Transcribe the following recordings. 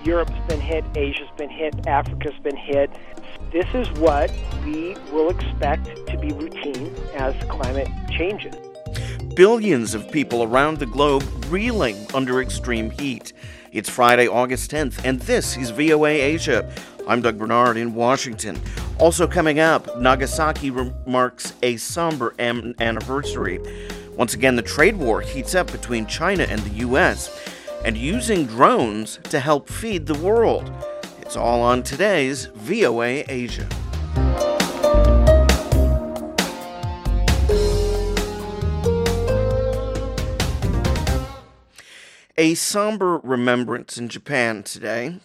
Europe's been hit, Asia's been hit, Africa's been hit. This is what we will expect to be routine as climate changes. Billions of people around the globe reeling under extreme heat. It's Friday, August 10th, and this is VOA Asia. I'm Doug Bernard in Washington. Also coming up, Nagasaki marks a somber anniversary. Once again, the trade war heats up between China and the U.S., and using drones to help feed the world. It's all on today's VOA Asia. A somber remembrance in Japan today.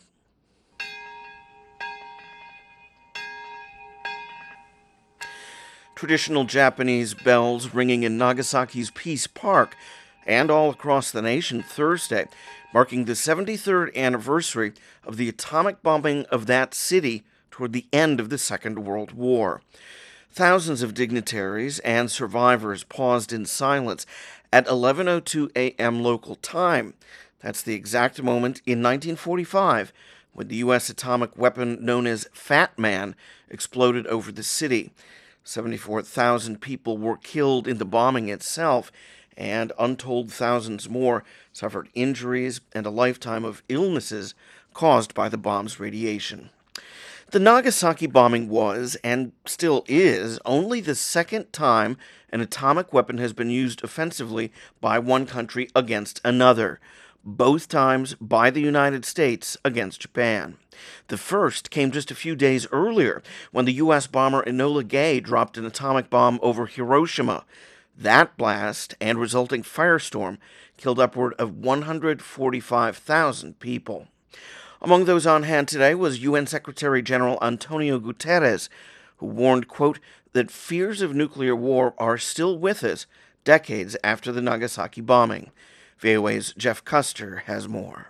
Traditional Japanese bells ringing in Nagasaki's Peace Park and all across the nation Thursday, marking the 73rd anniversary of the atomic bombing of that city toward the end of the Second World War. Thousands of dignitaries and survivors paused in silence at 11:02 a.m. local time. That's the exact moment in 1945 when the U.S. atomic weapon known as Fat Man exploded over the city. 74,000 people were killed in the bombing itself, and untold thousands more suffered injuries and a lifetime of illnesses caused by the bomb's radiation. The Nagasaki bombing was, and still is, only the second time an atomic weapon has been used offensively by one country against another, both times by the United States against Japan. The first came just a few days earlier when the U.S. bomber Enola Gay dropped an atomic bomb over Hiroshima. That blast and resulting firestorm killed upward of 145,000 people. Among those on hand today was UN Secretary General Antonio Guterres, who warned, quote, that fears of nuclear war are still with us decades after the Nagasaki bombing. VOA's Jeff Custer has more.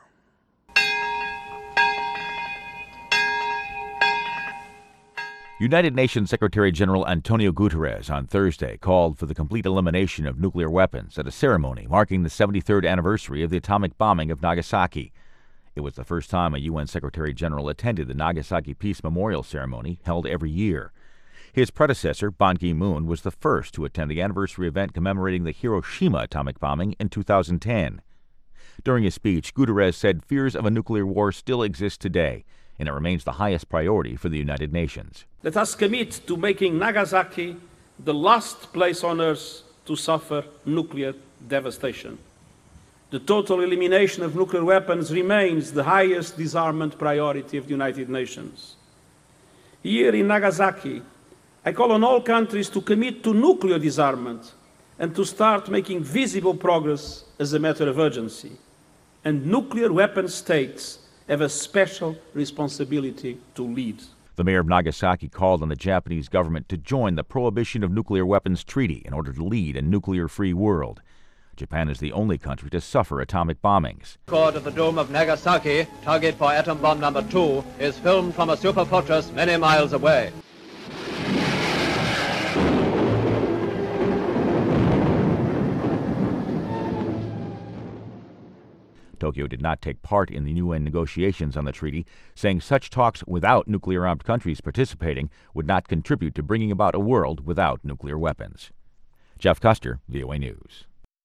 United Nations Secretary-General Antonio Guterres on Thursday called for the complete elimination of nuclear weapons at a ceremony marking the 73rd anniversary of the atomic bombing of Nagasaki. It was the first time a UN Secretary-General attended the Nagasaki Peace Memorial Ceremony held every year. His predecessor, Ban Ki-moon, was the first to attend the anniversary event commemorating the Hiroshima atomic bombing in 2010. During his speech, Guterres said fears of a nuclear war still exist today, and it remains the highest priority for the United Nations. Let us commit to making Nagasaki the last place on Earth to suffer nuclear devastation. The total elimination of nuclear weapons remains the highest disarmament priority of the United Nations. Here in Nagasaki, I call on all countries to commit to nuclear disarmament and to start making visible progress as a matter of urgency. And nuclear weapon states have a special responsibility to lead. The mayor of Nagasaki called on the Japanese government to join the Prohibition of Nuclear Weapons Treaty in order to lead a nuclear-free world. Japan is the only country to suffer atomic bombings. Record of the dome of Nagasaki, target for atom bomb number 2, is filmed from a superfortress many miles away. Tokyo did not take part in the UN negotiations on the treaty, saying such talks without nuclear-armed countries participating would not contribute to bringing about a world without nuclear weapons. Jeff Custer, VOA News.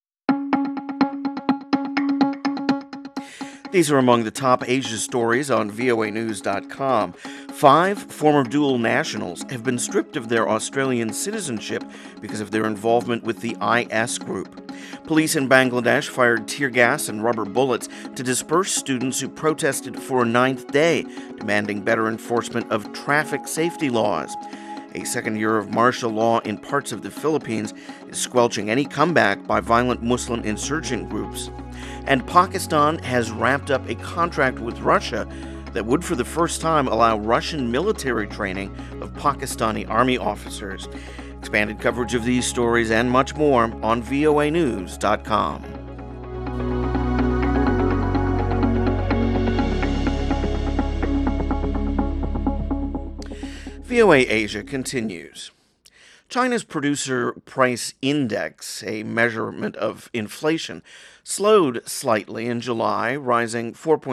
These are among the top Asia stories on voanews.com. 5 former dual nationals have been stripped of their Australian citizenship because of their involvement with the IS group. Police in Bangladesh fired tear gas and rubber bullets to disperse students who protested for a 9th day, demanding better enforcement of traffic safety laws. A second year of martial law in parts of the Philippines is squelching any comeback by violent Muslim insurgent groups. And Pakistan has wrapped up a contract with Russia that would for the first time allow Russian military training of Pakistani army officers. Expanded coverage of these stories and much more on voanews.com. VOA Asia continues. China's Producer Price Index, a measurement of inflation, slowed slightly in July, rising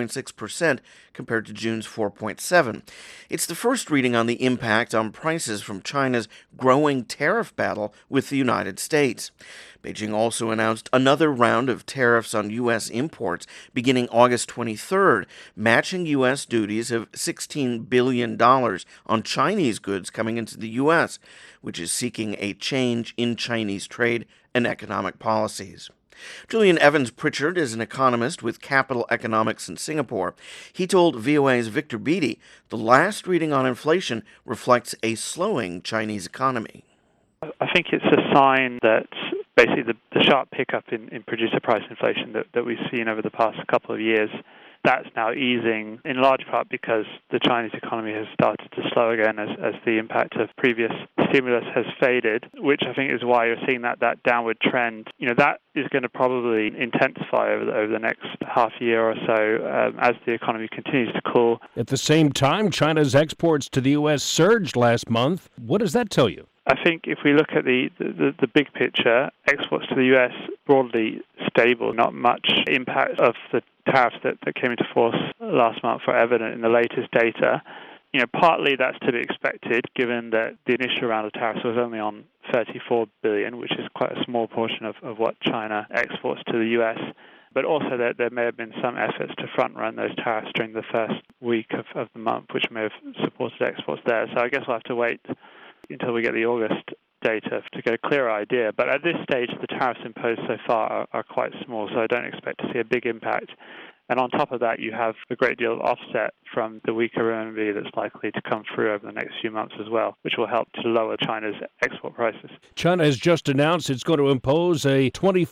4.6% compared to June's 4.7%. It's the first reading on the impact on prices from China's growing tariff battle with the United States. Beijing also announced another round of tariffs on U.S. imports beginning August 23rd, matching U.S. duties of $16 billion on Chinese goods coming into the U.S., which is seeking a change in Chinese trade and economic policies. Julian Evans Pritchard is an economist with Capital Economics in Singapore. He told VOA's Victor Beattie the last reading on inflation reflects a slowing Chinese economy. I think it's a sign that basically the sharp pickup in producer price inflation that we've seen over the past couple of years, that's now easing in large part because the Chinese economy has started to slow again as the impact of previous stimulus has faded, which I think is why you're seeing that downward trend. That is going to probably intensify over the next half year or so as the economy continues to cool. At the same time, China's exports to the U.S. surged last month. What does that tell you? I think if we look at the big picture, exports to the U.S. broadly stable, not much impact of the tariffs that came into force last month were evident in the latest data. Partly that's to be expected given that the initial round of tariffs was only on $34 billion, which is quite a small portion of what China exports to the U.S., but also that there may have been some efforts to front-run those tariffs during the first week of the month, which may have supported exports there. So I guess we'll have to wait until we get the August data to get a clearer idea. But at this stage, the tariffs imposed so far are quite small, so I don't expect to see a big impact. And on top of that, you have a great deal of offset from the weaker RMB that's likely to come through over the next few months as well, which will help to lower China's export prices. China has just announced it's going to impose a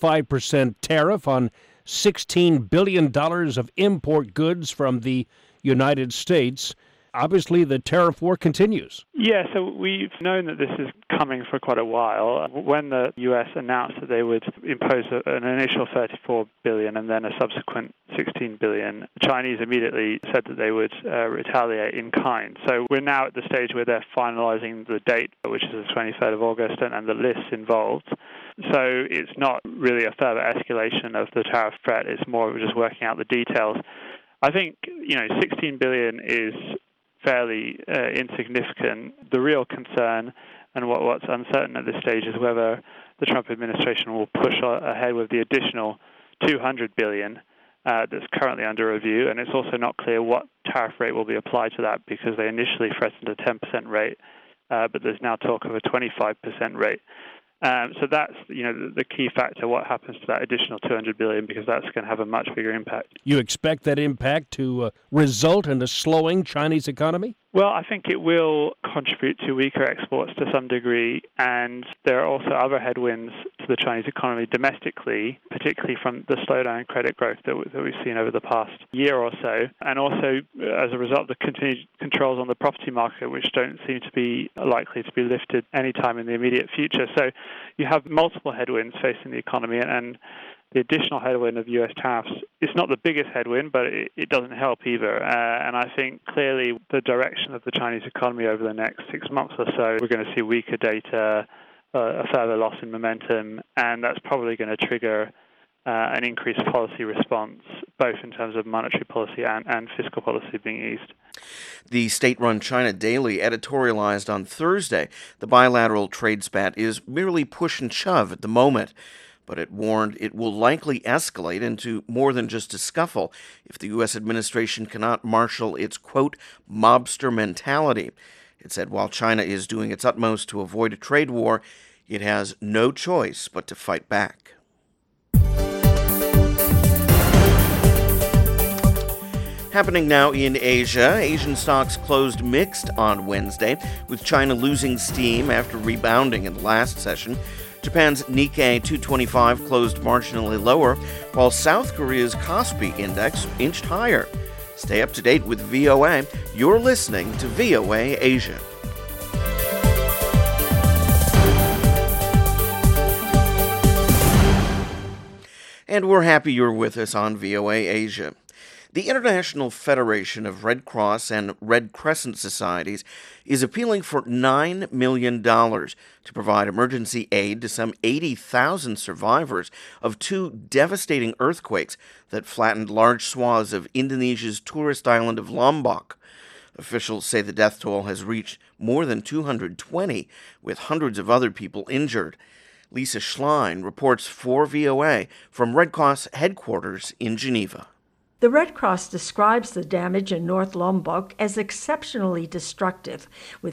25% tariff on $16 billion of import goods from the United States. Obviously, the tariff war continues. Yeah, so we've known that this is coming for quite a while. When the U.S. announced that they would impose an initial $34 billion and then a subsequent $16 billion, the Chinese immediately said that they would retaliate in kind. So we're now at the stage where they're finalizing the date, which is the 23rd of August, and the lists involved. So it's not really a further escalation of the tariff threat. It's more of just working out the details. I think, $16 billion is fairly insignificant. The real concern and what's uncertain at this stage is whether the Trump administration will push ahead with the additional $200 billion that's currently under review, and it's also not clear what tariff rate will be applied to that because they initially threatened a 10% rate, but there's now talk of a 25% rate. So that's the key factor, what happens to that additional $200 billion, because that's going to have a much bigger impact. You expect that impact to result in a slowing Chinese economy? Well, I think it will contribute to weaker exports to some degree, and there are also other headwinds to the Chinese economy domestically, particularly from the slowdown in credit growth that we've seen over the past year or so, and also as a result of the continued controls on the property market, which don't seem to be likely to be lifted anytime in the immediate future. So you have multiple headwinds facing the economy, and the additional headwind of U.S. tariffs is not the biggest headwind, but it doesn't help either. And I think clearly the direction of the Chinese economy over the next 6 months or so, we're going to see weaker data, a further loss in momentum, and that's probably going to trigger an increased policy response, both in terms of monetary policy and fiscal policy being eased. The state-run China Daily editorialized on Thursday the bilateral trade spat is merely push and shove at the moment, but it warned it will likely escalate into more than just a scuffle if the U.S. administration cannot marshal its, quote, mobster mentality. It said while China is doing its utmost to avoid a trade war, it has no choice but to fight back. Happening now in Asia, Asian stocks closed mixed on Wednesday, with China losing steam after rebounding in the last session. Japan's Nikkei 225 closed marginally lower, while South Korea's Kospi index inched higher. Stay up to date with VOA. You're listening to VOA Asia. And we're happy you're with us on VOA Asia. The International Federation of Red Cross and Red Crescent Societies is appealing for $9 million to provide emergency aid to some 80,000 survivors of two devastating earthquakes that flattened large swaths of Indonesia's tourist island of Lombok. Officials say the death toll has reached more than 220, with hundreds of other people injured. Lisa Schlein reports for VOA from Red Cross headquarters in Geneva. The Red Cross describes the damage in North Lombok as exceptionally destructive, with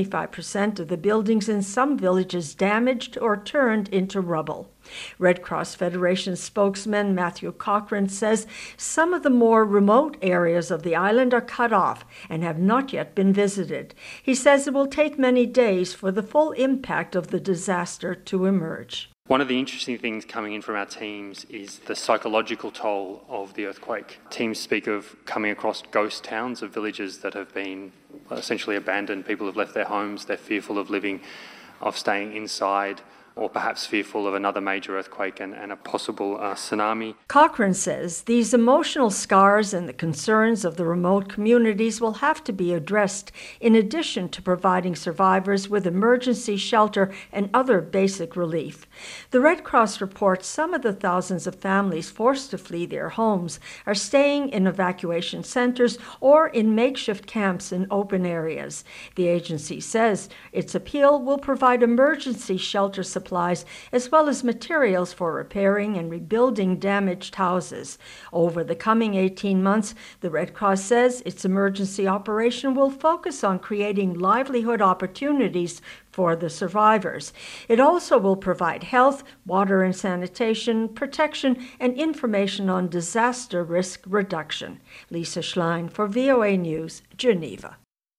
75% of the buildings in some villages damaged or turned into rubble. Red Cross Federation spokesman Matthew Cochran says some of the more remote areas of the island are cut off and have not yet been visited. He says it will take many days for the full impact of the disaster to emerge. One of the interesting things coming in from our teams is the psychological toll of the earthquake. Teams speak of coming across ghost towns of villages that have been essentially abandoned. People have left their homes, they're fearful of living, of staying inside, or perhaps fearful of another major earthquake and a possible tsunami. Cochran says these emotional scars and the concerns of the remote communities will have to be addressed in addition to providing survivors with emergency shelter and other basic relief. The Red Cross reports some of the thousands of families forced to flee their homes are staying in evacuation centers or in makeshift camps in open areas. The agency says its appeal will provide emergency shelter supplies as well as materials for repairing and rebuilding damaged houses. Over the coming 18 months, the Red Cross says its emergency operation will focus on creating livelihood opportunities for the survivors. It also will provide health, water and sanitation, protection, and information on disaster risk reduction. Lisa Schlein for VOA News, Geneva.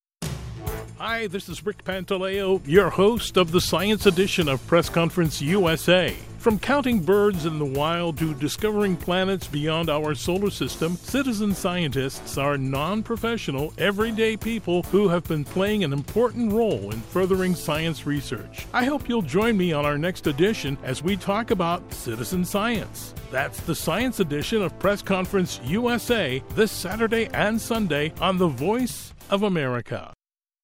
Hi, this is Rick Pantaleo, your host of the Science Edition of Press Conference USA. From counting birds in the wild to discovering planets beyond our solar system, citizen scientists are non-professional, everyday people who have been playing an important role in furthering science research. I hope you'll join me on our next edition as we talk about citizen science. That's the Science Edition of Press Conference USA this Saturday and Sunday on The Voice of America.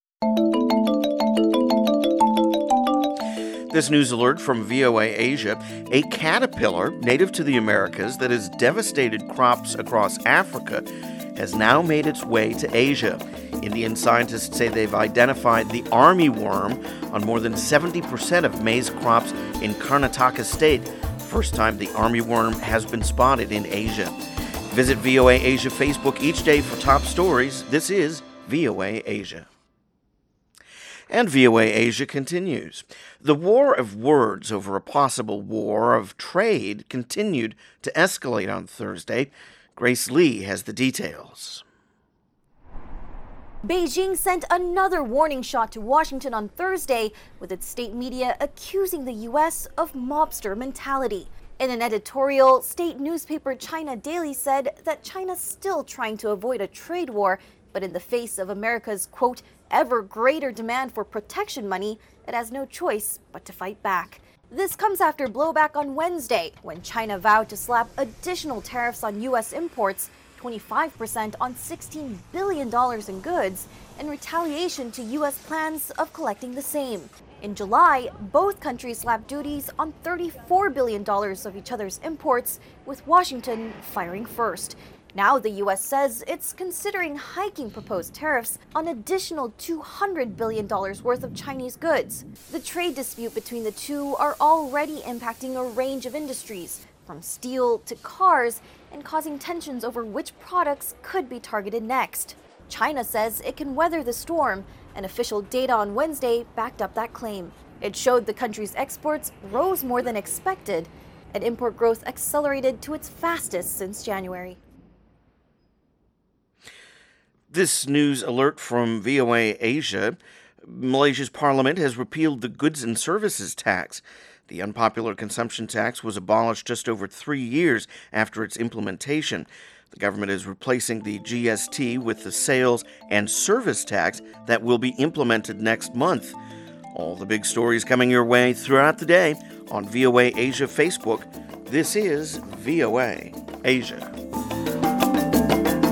This news alert from VOA Asia: a caterpillar native to the Americas that has devastated crops across Africa has now made its way to Asia. Indian scientists say they've identified the army worm on more than 70% of maize crops in Karnataka state. First time the army worm has been spotted in Asia. Visit VOA Asia Facebook each day for top stories. This is VOA Asia. And VOA Asia continues. The war of words over a possible war of trade continued to escalate on Thursday. Grace Lee has the details. Beijing sent another warning shot to Washington on Thursday, with its state media accusing the U.S. of mobster mentality. In an editorial, state newspaper China Daily said that China's still trying to avoid a trade war, but in the face of America's, quote, ever greater demand for protection money, it has no choice but to fight back. This comes after blowback on Wednesday, when China vowed to slap additional tariffs on U.S. imports, 25% on $16 billion in goods, in retaliation to U.S. plans of collecting the same. In July, both countries slapped duties on $34 billion of each other's imports, with Washington firing first. Now the U.S. says it's considering hiking proposed tariffs on additional $200 billion worth of Chinese goods. The trade dispute between the two are already impacting a range of industries, from steel to cars, and causing tensions over which products could be targeted next. China says it can weather the storm, and official data on Wednesday backed up that claim. It showed the country's exports rose more than expected, and import growth accelerated to its fastest since January. This news alert from VOA Asia: Malaysia's parliament has repealed the goods and services tax. The unpopular consumption tax was abolished just over 3 years after its implementation. The government is replacing the GST with the sales and service tax that will be implemented next month. All the big stories coming your way throughout the day on VOA Asia Facebook. This is VOA Asia.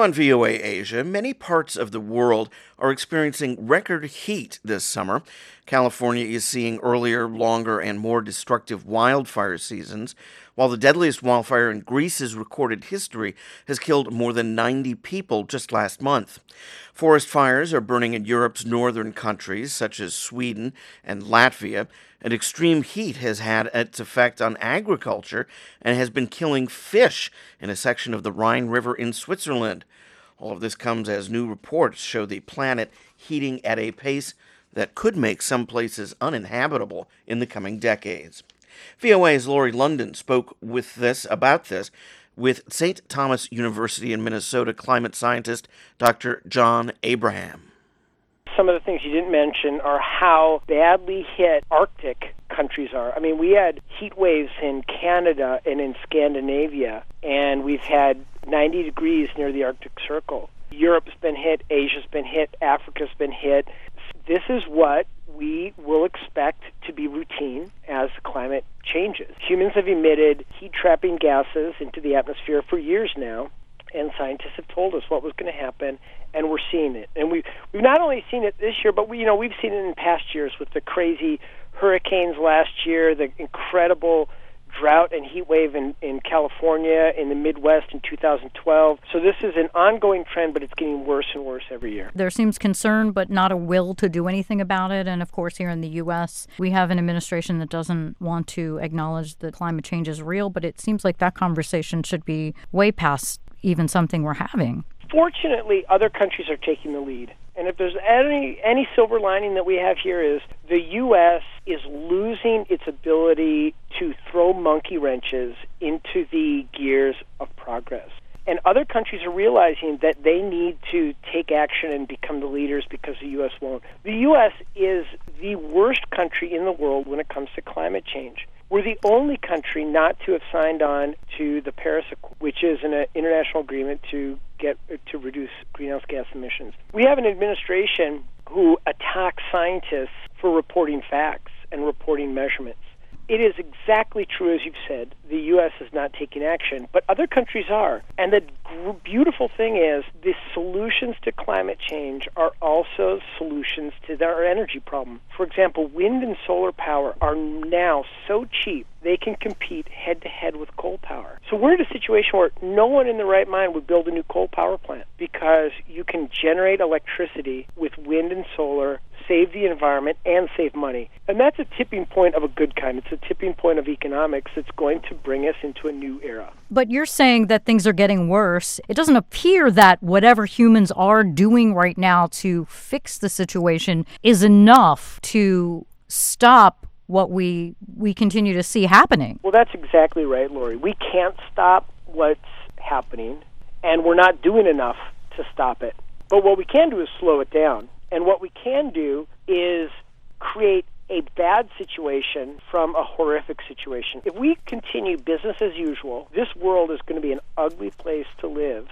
Now on VOA Asia, many parts of the world are experiencing record heat this summer. California is seeing earlier, longer, and more destructive wildfire seasons, while the deadliest wildfire in Greece's recorded history has killed more than 90 people just last month. Forest fires are burning in Europe's northern countries, such as Sweden and Latvia, and extreme heat has had its effect on agriculture and has been killing fish in a section of the Rhine River in Switzerland. All of this comes as new reports show the planet heating at a pace that could make some places uninhabitable in the coming decades. VOA's Laurie London spoke about this with St. Thomas University in Minnesota climate scientist Dr. John Abraham. Some of the things you didn't mention are how badly hit Arctic countries are. I mean, we had heat waves in Canada and in Scandinavia, and we've had 90 degrees near the Arctic Circle. Europe's been hit, Asia's been hit, Africa's been hit. This is what we will expect to be routine as climate changes. Humans have emitted heat-trapping gases into the atmosphere for years now, and scientists have told us what was going to happen, and we're seeing it. And we've not only seen it this year, but we've seen it in past years with the crazy hurricanes last year, the incredible drought and heat wave in California, in the Midwest in 2012. So this is an ongoing trend, but it's getting worse and worse every year. There seems concern, but not a will to do anything about it. And of course, here in the U.S., we have an administration that doesn't want to acknowledge that climate change is real, but it seems like that conversation should be way past even something we're having. Fortunately, other countries are taking the lead. And if there's any silver lining that we have here is the U.S. is losing its ability to throw monkey wrenches into the gears of progress. And other countries are realizing that they need to take action and become the leaders because the U.S. won't. The U.S. is the worst country in the world when it comes to climate change. We're the only country not to have signed on to the Paris Accord, which is an international agreement to reduce greenhouse gas emissions. We have an administration who attacks scientists for reporting facts and reporting measurements. It is exactly true, as you've said. The U.S. is not taking action, but other countries are. And the beautiful thing is the solutions to climate change are also solutions to our energy problem. For example, wind and solar power are now so cheap they can compete head-to-head with coal power. So we're in a situation where no one in their right mind would build a new coal power plant because you can generate electricity with wind and solar, save the environment, and save money. And that's a tipping point of a good kind. It's a tipping point of economics that's going to bring us into a new era. But you're saying that things are getting worse. It doesn't appear that whatever humans are doing right now to fix the situation is enough to stop what we continue to see happening. Well, that's exactly right, Lori. We can't stop what's happening, and we're not doing enough to stop it. But what we can do is slow it down. And what we can do is create a bad situation from a horrific situation. If we continue business as usual, this world is going to be an ugly place to live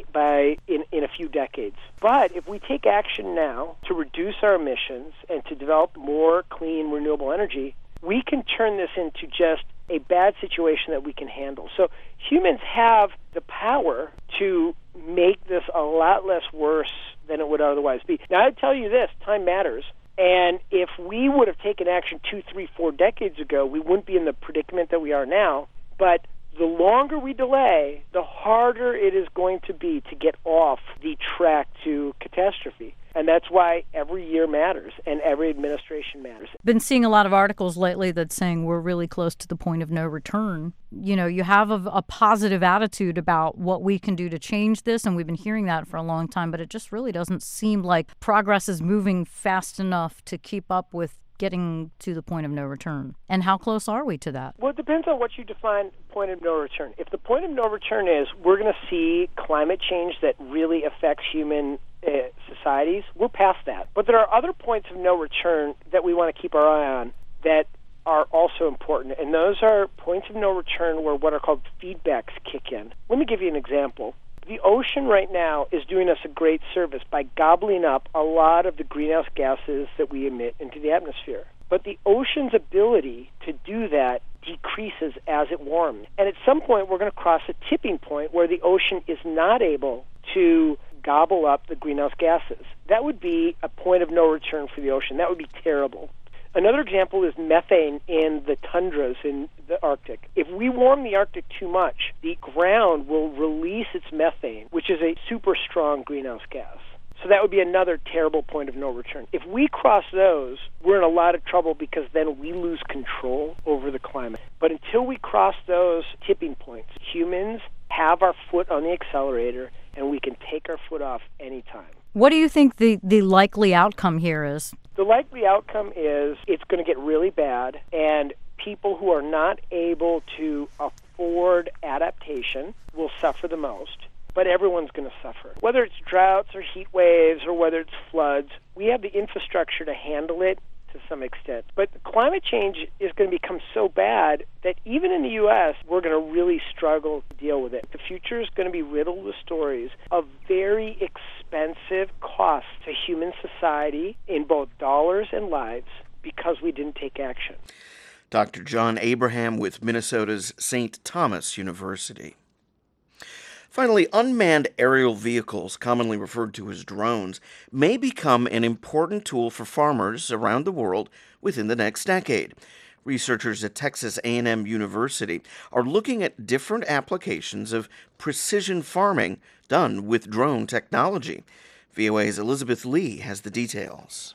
in a few decades. But if we take action now to reduce our emissions and to develop more clean, renewable energy, we can turn this into just a bad situation that we can handle. So humans have the power to make this a lot less worse than it would otherwise be. Now, I tell you this, time matters. And if we would have taken action 2, 3, 4 decades ago, we wouldn't be in the predicament that we are now. But the longer we delay, the harder it is going to be to get off the track to catastrophe. And that's why every year matters and every administration matters. Been seeing a lot of articles lately that's saying we're really close to the point of no return. You know, you have a positive attitude about what we can do to change this, and we've been hearing that for a long time, but it just really doesn't seem like progress is moving fast enough to keep up with getting to the point of no return. And how close are we to that? Well, it depends on what you define point of no return. If the point of no return is we're going to see climate change that really affects human societies, we're past that. But there are other points of no return that we want to keep our eye on that are also important, and those are points of no return where what are called feedbacks kick in. Let me give you an example. The ocean right now is doing us a great service by gobbling up a lot of the greenhouse gases that we emit into the atmosphere. But the ocean's ability to do that decreases as it warms. And at some point, we're going to cross a tipping point where the ocean is not able to gobble up the greenhouse gases. That would be a point of no return for the ocean. That would be terrible. Another example is methane in the tundras in the Arctic. If we warm the Arctic too much, the ground will release its methane, which is a super strong greenhouse gas. So that would be another terrible point of no return. If we cross those, we're in a lot of trouble because then we lose control over the climate. But until we cross those tipping points, humans have our foot on the accelerator and we can take our foot off anytime. What do you think the likely outcome here is? The likely outcome is it's going to get really bad, and people who are not able to afford adaptation will suffer the most. But everyone's going to suffer. Whether it's droughts or heat waves or whether it's floods, we have the infrastructure to handle it to some extent. But climate change is going to become so bad that even in the U.S., we're going to really struggle to deal with it. The future is going to be riddled with stories of very expensive costs to human society in both dollars and lives because we didn't take action. Dr. John Abraham with Minnesota's St. Thomas University. Finally, unmanned aerial vehicles, commonly referred to as drones, may become an important tool for farmers around the world within the next decade. Researchers at Texas A&M University are looking at different applications of precision farming done with drone technology. VOA's Elizabeth Lee has the details.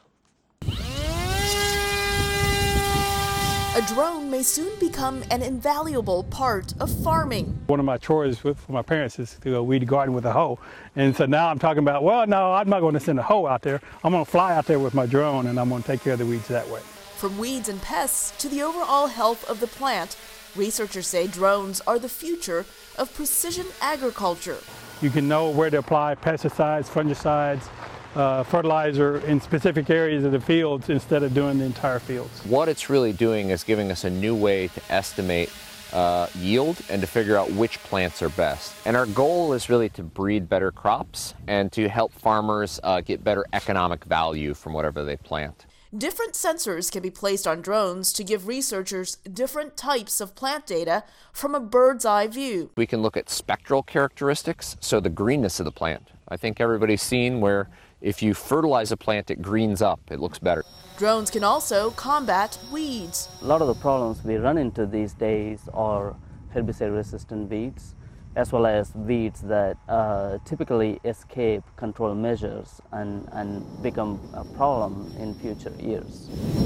A drone may soon become an invaluable part of farming. One of my chores for my parents is to go weed the garden with a hoe. And so now I'm talking about, well, no, I'm not going to send a hoe out there. I'm going to fly out there with my drone and I'm going to take care of the weeds that way. From weeds and pests to the overall health of the plant, researchers say drones are the future of precision agriculture. You can know where to apply pesticides, fungicides, fertilizer in specific areas of the fields instead of doing the entire fields. What it's really doing is giving us a new way to estimate yield and to figure out which plants are best. And our goal is really to breed better crops and to help farmers get better economic value from whatever they plant. Different sensors can be placed on drones to give researchers different types of plant data from a bird's eye view. We can look at spectral characteristics, so the greenness of the plant. I think everybody's seen where if you fertilize a plant, it greens up, it looks better. Drones can also combat weeds. A lot of the problems we run into these days are herbicide-resistant weeds, as well as weeds that typically escape control measures and become a problem in future years.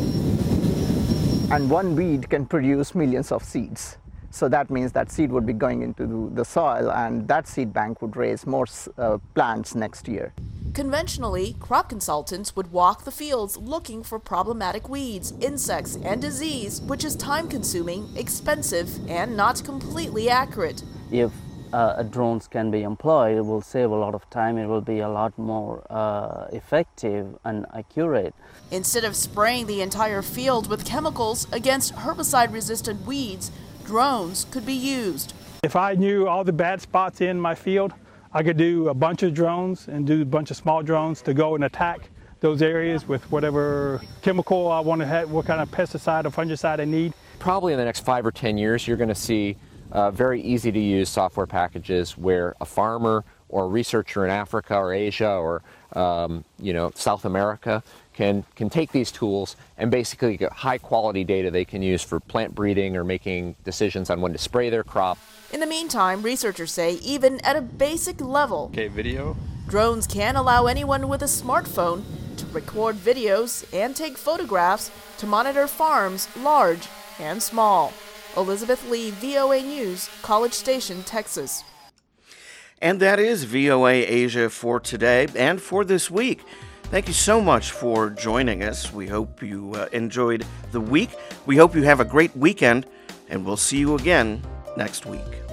And one weed can produce millions of seeds. So that means that seed would be going into the soil, and that seed bank would raise more plants next year. Conventionally, crop consultants would walk the fields looking for problematic weeds, insects, and disease, which is time-consuming, expensive, and not completely accurate. If drones can be employed, it will save a lot of time. It will be a lot more effective and accurate. Instead of spraying the entire field with chemicals against herbicide-resistant weeds, drones could be used. If I knew all the bad spots in my field, I could do a bunch of drones and do a bunch of small drones to go and attack those areas with whatever chemical I want to have, what kind of pesticide or fungicide I need. Probably in the next 5 or 10 years, you're going to see very easy to use software packages where a farmer or a researcher in Africa or Asia or South America can take these tools and basically get high quality data they can use for plant breeding or making decisions on when to spray their crop. In the meantime, researchers say even at a basic level, Video. Drones can allow anyone with a smartphone to record videos and take photographs to monitor farms large and small. Elizabeth Lee, VOA News, College Station, Texas. And that is VOA Asia for today and for this week. Thank you so much for joining us. We hope you enjoyed the week. We hope you have a great weekend, and we'll see you again next week.